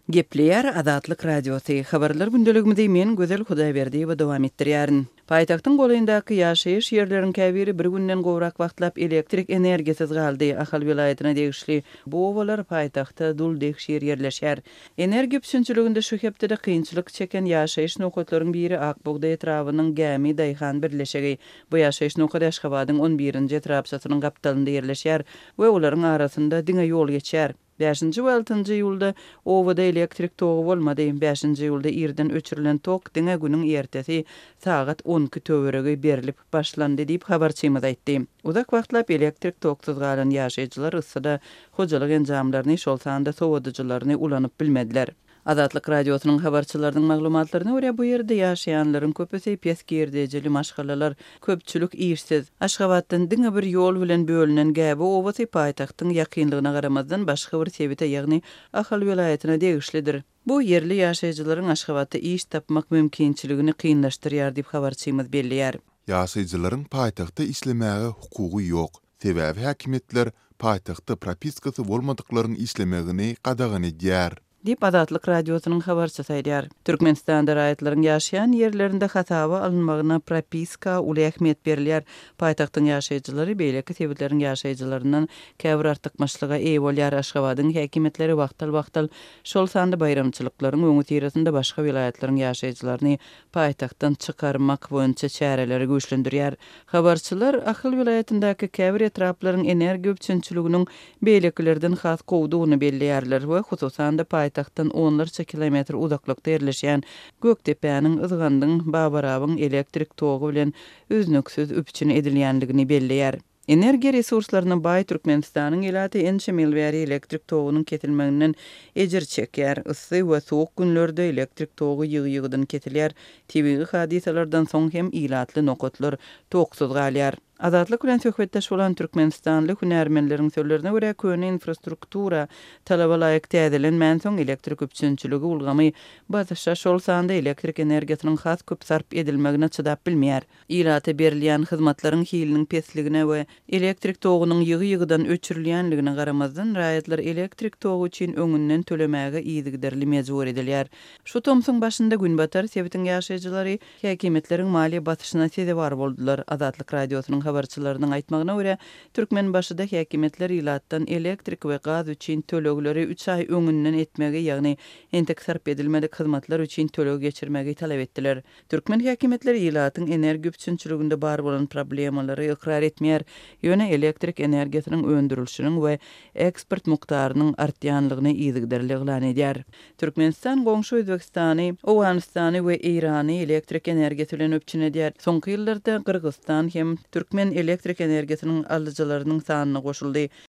Gepleyer Azatlyk Radiosu habarlar gündeligimizde men Gözel Hudaýberdi we dowam etdirýärin. Paýtagtyň golanyndaky ýaşaýyş ýerleriň käbiri bir günden gowrak wagtlap elektrik energiýasiz galdy. Ahal vilayatyna degişli bu owalar paýtagta dul degişir ýerleşýär. Energiýa üçinçiliginde şu hepde kynçylyk çeken ýaşaýyş nokatlarynyň biri Akbogda etrawynyň Gämi Daýhan birleşigi. Bu ýaşaýyş nokady Aşgabatyň 11-nji etrapsatynyň gapdalynda ýerleşýär we olaryň arasynda diňe ýol geçýär. 5-nji we 6-njy ýylda owada elektrik togy bolmady. 5-nji ýylda irden öçürilen tok diňe günüň ertesi sagat 12 töwerege berilip başlandy diýip habarçymyz aýtdy. Uzak wagtlap elektrik toksuz galan ýaşaýjylar yssyda hojalyk enjamlaryny şol sanda sowadyjylaryny ulanyp bilmediler. Azatlyk Radiosynyň habarçylarynyň maglumatlaryna görä bu ýerde ýaşaýanlaryň köpüsi peskerdejeli maşgalalar, köpçülük işsiz. Aşgabatdan diňe bir ýol bilen bölünen Gäbi owasy paýtagtyň ýakynlygyna garamazdan başga bir sebite, ýagny Ahal vilayatyna degişlidir. Bu yerli ýaşaýjylaryň Aşgabatda iş tapmak mümkinçiligini kynlaşdyrýar diýip habarçymyz belliýär. Ýaşaýjylaryň paýtagtda işlemäge hukugy ýok. Sebäbi häkimetler paýtagtda propiskasy bolmadyklaryň işlemegini gadagyn edýär. Dip Azatlyk Radiosynyň habarçysy aýdýar. Türkmenistanda raýatlaryň ýaşaýan ýerlerinde hatawa alınmagyna propiska uly ähmiýet berilýär. Paýtagtyň ýaşaýjylary beýleki sebetleriň ýaşaýjylaryndan käbir artykmaçlyga eýe bolýar. Aşgabatyň häkimetleri wagtal şol sanda bayramçylyklaryň öňü tiresinde başga vilayatlaryň ýaşaýjylaryny paýtagtdan çykarmak boýunça çäreleri güýçlendirýär. Habarçylar Ahal vilayatyndaky käbir etraplaryň energiýa üçinçiliginiň beýlekilerden has gowdugyny belliýärler we hususan da paýtagtdan onlarça kilometr uzaklykda ýerleşýän Göktepäniň Izgandyň Babarabyň elektrik togy bilen üznüksiz üpçün edilýänligini belliýär. Energiýa resurslaryna baý Türkmenistanyň ýylaty ençe milbäri elektrik togynyň ketilmeginden ejir çekýär. Issy we soğuk günlerde elektrik togy ýygy-ýygydan ketilýär. Tebii hadisalardan soň hem ýylatly nokatlar toksuz galýar. Azatlyk bilen söhbetdeş bolan Türkmenistanly hünärmenleriň sözlerine görä köne infrastruktura talaba laýyk täzelen soň elektrik üçinçiligi ulgamy başa şol sanda elektrik energiýasynyň has köp sarp edilmegine çydap bilmeýär. Ýylaty berilýän hyzmatlaryň hiliniň pesligine we elektrik togynyň ýygy-ýygydan öçürilýänligine garamazdan raýatlar elektrik togy üçin öňünden tölemäge ýygyderli mejbur edilýär. Şu tomsyň başynda gün batar sebitiň ýaşaýjylary häkimetleriň maliýe batyşyna seze bar boldular. Azatlyk Radiosynyň habarçylarynyň aýtmagyna görä, Türkmen başyda häkimetler ýylatdan elektrik we gaz üçin tölegleri 3 ay öňünden etmegi, ýagny entek sarp edilmedik hyzmatlar üçin töleg geçirmegi talap etdiler. Türkmen häkimetleri ýylatyň energiýa üçinçiliginde bar bolan problemalary ikrar etmeýär, ýöne elektrik energiýasynyň öndürilişiniň we eksport mukdarynyň artýanlygyny ýygyderli eglan edýär. Türkmenistan goňşy Özbekistany, Owganystany we Irany elektrik energiýasy bilen öpçün edýär. Soňky ýyllarda Kyrgyzstan hem Türkmen elektrik energiýasynyň alyjylarynyň sanyna goşuldy.